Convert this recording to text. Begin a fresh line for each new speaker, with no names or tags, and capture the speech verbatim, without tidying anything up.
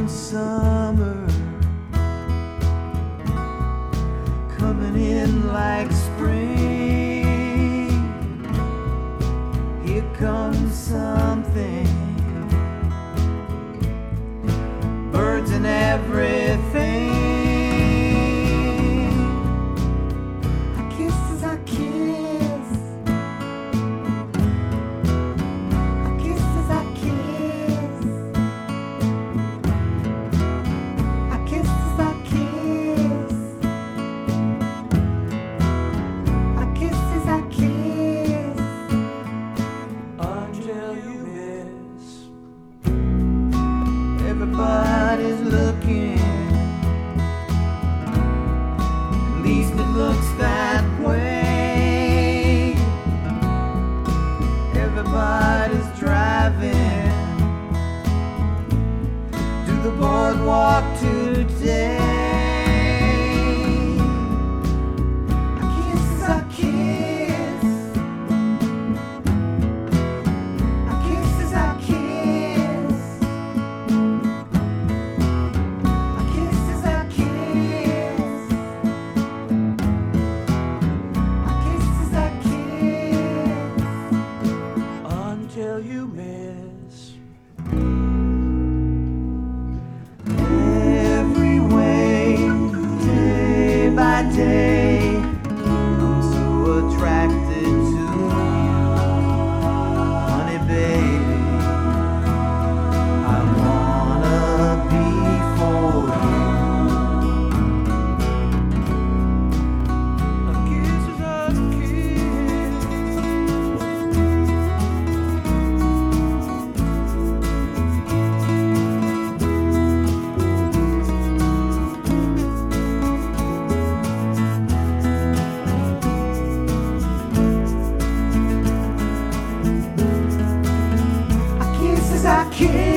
comes summer, coming in like spring. Here comes something, birds and everything. A kiss is a kiss, a kiss is a kiss, a kiss is a kiss, a kiss is a kiss, until you miss. Everybody's looking, at least it looks that way. Everybody's driving to the boardwalk today. A kiss is a kiss, a kiss is a kiss, a kiss is a kiss, a kiss is a kiss, until you miss. Every way, day by day, I'm so attracted to you, honey baby. I wanna be for you. A kiss is a kiss, a kiss is a kiss.